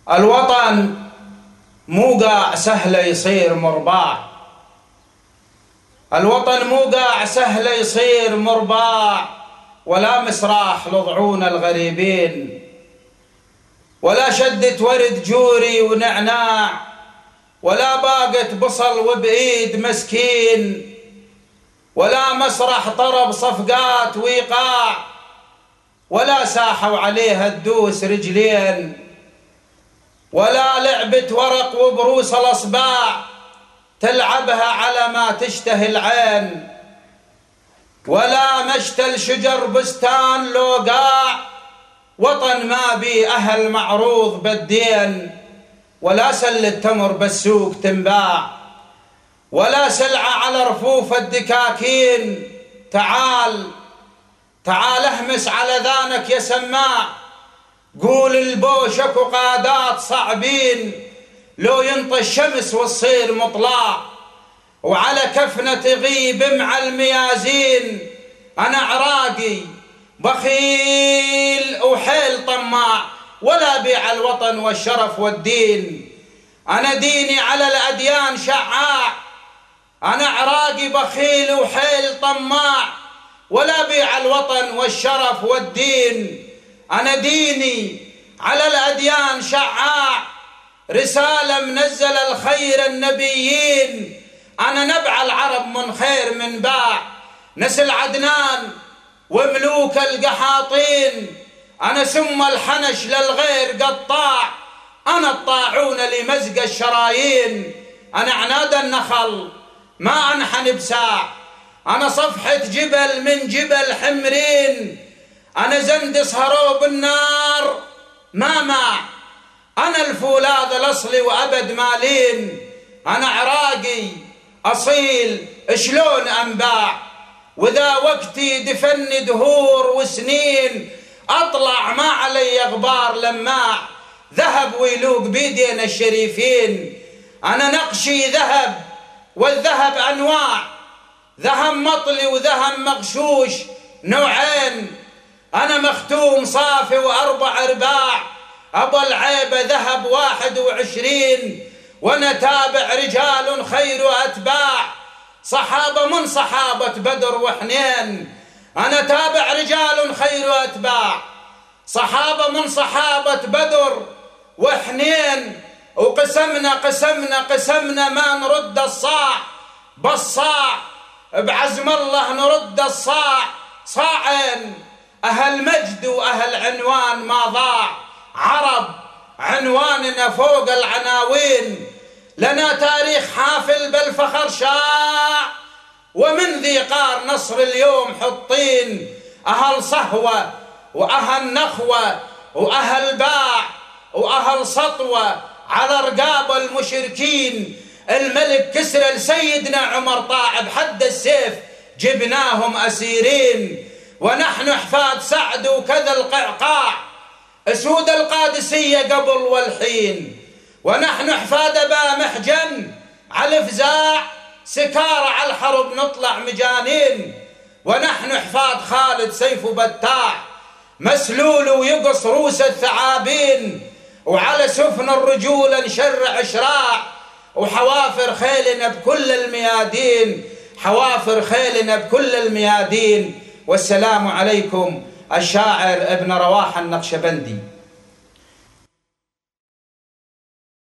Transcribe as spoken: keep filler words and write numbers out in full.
الوطن مو قاع سهل يصير مرباع، الوطن مو قاع سهل يصير مرباع، ولا مسراح لضعون الغريبين، ولا شدة ورد جوري ونعناع، ولا باقة بصل وبإيد مسكين، ولا مسرح طرب صفقات ويقاع، ولا ساحة وعليها تدوس رجلين، ولا لعبة ورق وبروس الأصباع تلعبها على ما تشتهي العين، ولا مشتل شجر بستان لو قاع، وطن ما بي أهل معروض بالدين، ولا سلة تمر بالسوق تنباع، ولا سلعة على رفوف الدكاكين. تعال تعال اهمس على ذانك يا سماع، قول البوشك وقادات صعبين، لو ينطي الشمس والصير مطلع، وعلى كفنة تغيب مع الميازين. أنا عراقي بخيل وحيل طماع، ولا بيع الوطن والشرف والدين، أنا ديني على الأديان شعاع. أنا عراقي بخيل وحيل طماع، ولا بيع الوطن والشرف والدين، أنا ديني على الأديان شعاع. رسالة منزل الخير النبيين، أنا نبع العرب من خير من باع، نسل عدنان وملوك القحاطين، أنا سم الحنش للغير قطاع، أنا الطاعون لمزق الشرايين، أنا عناد النخل ما أنحن بساع، أنا صفحة جبل من جبل حمرين، أنا زندس هروب النار ما ماع، أنا الفولاذ الأصلي وأبد مالين، أنا عراقي أصيل شلون أنباع، وذا وقتي دفني دهور وسنين، أطلع ما علي غبار لماع، ذهب ويلوق بيدين الشريفين، أنا نقشي ذهب والذهب أنواع، ذهب مطلي وذهب مغشوش نوعين، أنا مختوم صافي وأربع أرباع، أبا العيبة ذهب واحد وعشرين، وأنا تابع رجال خير أتباع، صحابة من صحابة بدر وحنين، أنا تابع رجال خير أتباع، صحابة من صحابة بدر وحنين، وقسمنا قسمنا قسمنا ما نرد الصاع، بالصاع بعزم الله نرد الصاع، صاعين أهل مجد وأهل عنوان ما ضاع، عرب عنواننا فوق العناوين، لنا تاريخ حافل بالفخر شاع، ومن ذي قار نصر اليوم حطين، أهل صهوة وأهل نخوة وأهل باع وأهل سطوة على رقاب المشركين، الملك كسرى لسيدنا عمر طاع بحد السيف جبناهم أسيرين، ونحن حفاد سعد وكذا القعقاع، أسود القادسية قبل والحين، ونحن حفاد أبا محجن على فزاع، سكارة على الحرب نطلع مجانين، ونحن حفاد خالد سيف بتاع، مسلول ويقص روس الثعابين، وعلى سفن الرجول نشرع شراع، وحوافر خيلنا بكل الميادين، حوافر خيلنا بكل الميادين. والسلام عليكم. الشاعر ابن رواحة النقشبندي.